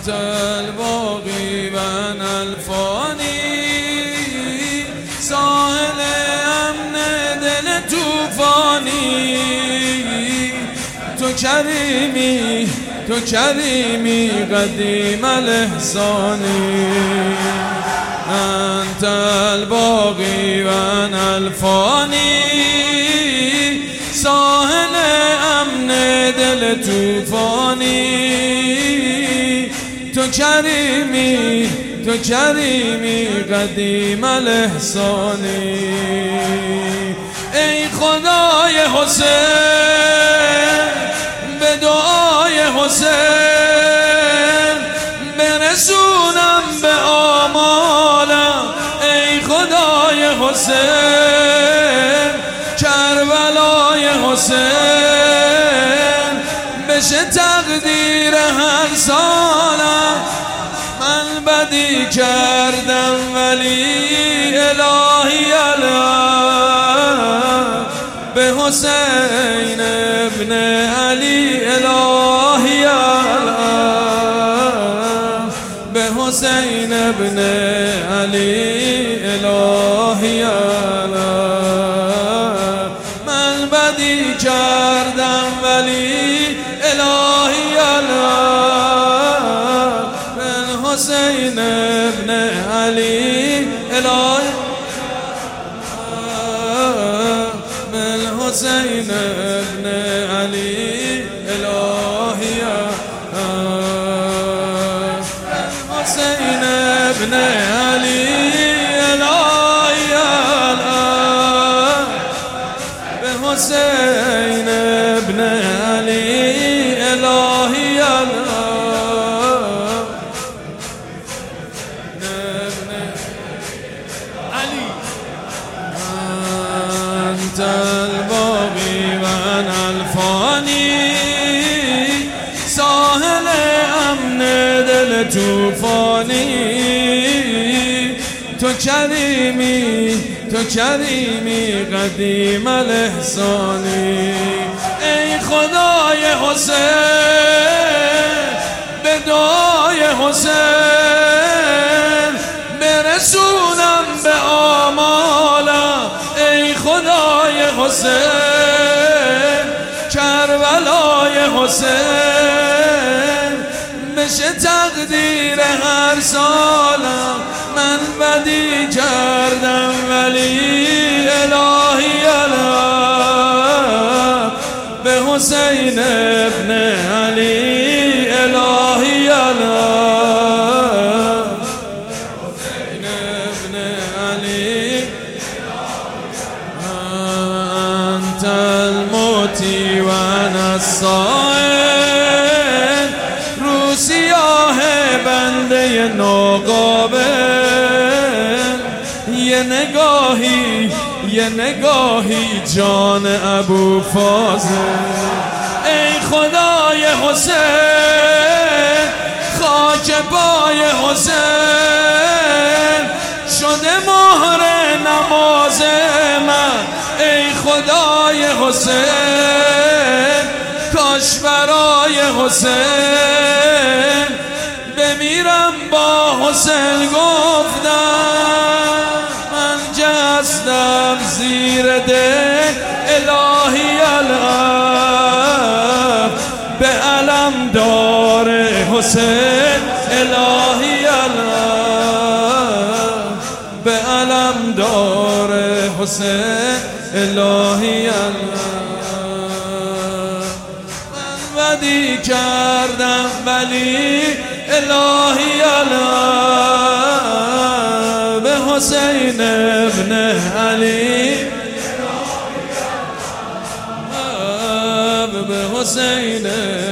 الباقی و انا الفانی، ساحل امن دل توفانی. تو کریمی، تو کریمی قدیم الاحسانی. انت الباقی و انا الفانی، ساحل امن دل توفانی. تو کریمی، تو کریمی قدیم الاحسانی. ای خدای حسین، به دعای حسین برسونم به آمالم. ای خدای حسین، کربلای حسین بشه تقدیر هر سالم. من بدی کردم ولی الهی الان به حسین ابن علی، الهی الان به حسین ابن علی، الهی الان. من بدی کردم ولی الهی الان به حسین ابن علی، الهی حسین ابن علی، الهی حسین ابن علی، الهی به حسین ابن علی، الهی انت الباقی و انا الفانی، ساحل امن دل توفانی. تو کریمی، تو کریمی قدیم الاحسانی. ای خدای حسین، به دعای حسین برسونم به آمالم. ای خدای حسین، کربلای حسین بشه تقدیر هر سالم. من بدی کردم ولی الهی الان به حسین ابن علی، الهی الان حسین ابن علی. انت الموتی و انا الصائل، رو سیاه بنده ناقابل. یه نگاهی، یه نگاهی جان ابو فاضل. ای خدای حسین، خاک پای حسین شده مهر نماز من. ای خدای حسین، کاش برای حسین بمیرم با حسین گفتم. من جستم زیر دل الهی الان به علم دار حسین، الهی الان به علم دار حسین، الهی الان. من بدی کردم ولی الهی الان به حسین ابن علی، به حسین